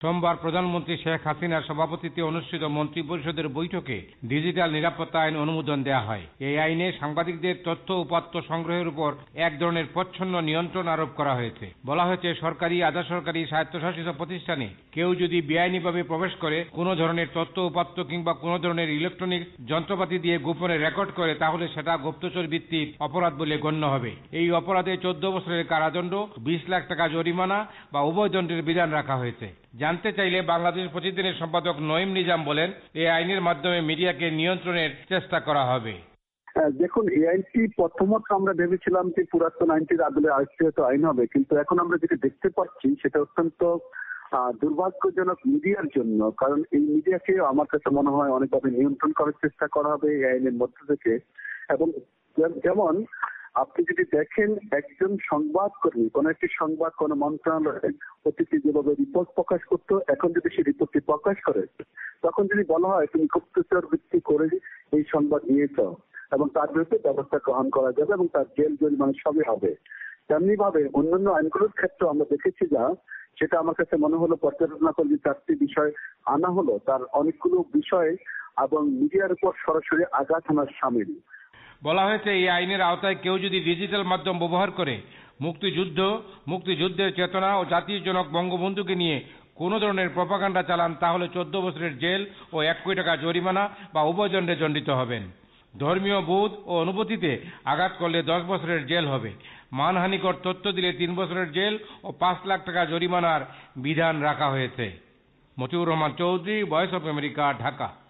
সোমবার প্রধানমন্ত্রী শেখ হাসিনার সভাপতিত্বে অনুষ্ঠিত মন্ত্রিপরিষদের বৈঠকে ডিজিটাল নিরাপত্তা আইন অনুমোদন দেওয়া হয়। এই আইনে সাংবাদিকদের তথ্য উপাত্ত সংগ্রহের উপর এক ধরনের প্রচ্ছন্ন নিয়ন্ত্রণ আরোপ করা হয়েছে। বলা হয়েছে, সরকারি, আধা সরকারি, স্বায়ত্তশাসিত প্রতিষ্ঠানে কেউ যদি বেআইনিভাবে প্রবেশ করে কোনো ধরনের তথ্য উপাত্ত কিংবা কোনো ধরনের ইলেকট্রনিক যন্ত্রপাতি দিয়ে গোপনে রেকর্ড করে, তাহলে সেটা গুপ্তচর ভিত্তিক অপরাধ বলে গণ্য হবে। এই অপরাধে 14 বছরের কারাদণ্ড, 20 লাখ টাকা জরিমানা বা উভয় দণ্ডের বিধান রাখা হয়েছে। জানতে চাইলে বাংলাদেশ প্রতিদিনের সম্পাদক নঈম নিজাম বলেন, এই আইনের মাধ্যমে মিডিয়াকে নিয়ন্ত্রণের চেষ্টা করা হবে। দেখুন, এই আইনটি প্রথমত আমরা ভেবেছিলাম যে পুরাতন আইনটির আদলে আইনত আইন হবে, কিন্তু এখন আমরা যেটা দেখতে পাচ্ছি সেটা অত্যন্ত দুর্ভাগ্যজনক মিডিয়ার জন্য। কারণ এই মিডিয়াকে আমার কাছে মনে হয় অনেকভাবে নিয়ন্ত্রণ করার চেষ্টা করা হবে এই আইনের মধ্য থেকে। এবং যেমন আপনি যদি দেখেন, একজন সংবাদকর্মী কোন একটি সংবাদ কোন মন্ত্রণালয়ের অতিথি যেভাবে রিপোর্ট প্রকাশ করতো, এখন যদি সেই রিপোর্টটি প্রকাশ করে, তখন যদি বলা হয় তুমি গুপ্তচর ভিত্তি করে এই সংবাদ নিয়েছ, এবং তার বিরুদ্ধে ব্যবস্থা গ্রহণ করা যাবে এবং তার জেল জরিমানা সবই হবে। তেমনি ভাবে অন্যান্য আইনগুলোর ক্ষেত্রে আমরা দেখেছি সেটা আমার কাছে মনে হলো পর্যালোচনা করে যে 4টি বিষয় আনা হলো, তার অনেকগুলো বিষয় এবং মিডিয়ার উপর সরাসরি আঘাত হানার সামিল। বলা হয়েছে, এই আইনের আওতায় কেউ যদি ডিজিটাল মাধ্যম ব্যবহার করে মুক্তিযুদ্ধের চেতনা ও জাতীয় জনক বঙ্গবন্ধুকে নিয়ে কোনো ধরনের প্রপাগান্ডা চালান, তাহলে 14 বছরের জেল ও 1 কোটি টাকা জরিমানা বা উভয় দণ্ডে দণ্ডিত হবেন। ধর্মীয় বোধ ও অনুভূতিতে আঘাত করলে 10 বছরের জেল হবে। মানহানিকর তথ্য দিলে 3 বছরের জেল ও 5 লাখ টাকা জরিমানার বিধান রাখা হয়েছে। Motiur Rahman Chowdhury, voice of America, Dhaka.